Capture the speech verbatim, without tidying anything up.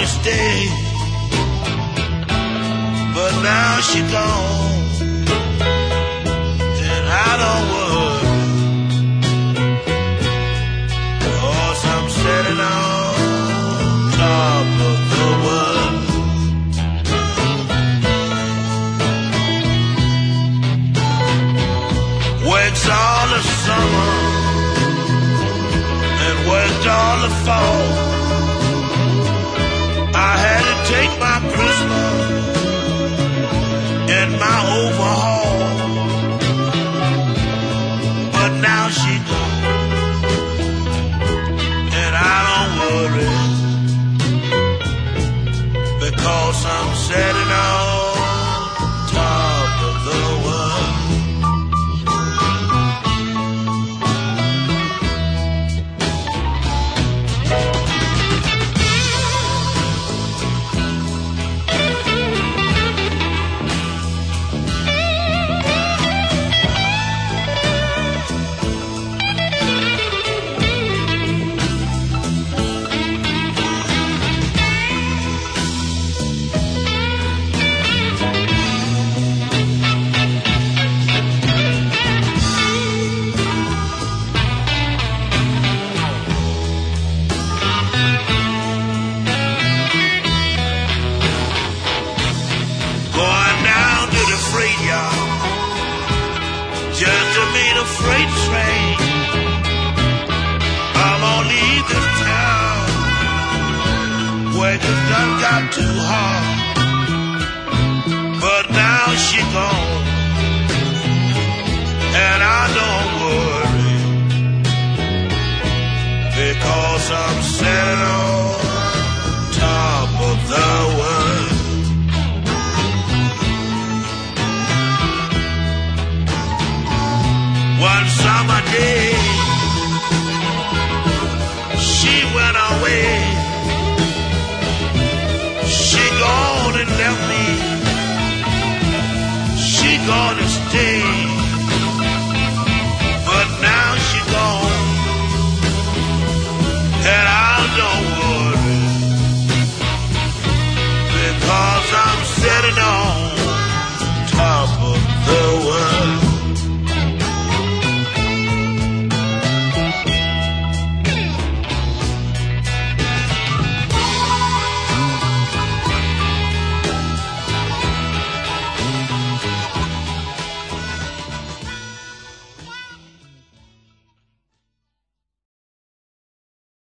gonna stay, but now she gone, and I don't worry, 'cause I'm sitting on top of the world. Worked all the summer and worked all the fall. I had to take my Christmas and my overhaul, but now she gone, and I don't worry, because I'm sitting on top of the world. Just to meet a freight train, I'm gonna leave this town where it done got too hard, but now she gone, and I don't worry, because I'm sitting on top of the world. One summer day, she went away. She gone and left me. She gonna stay.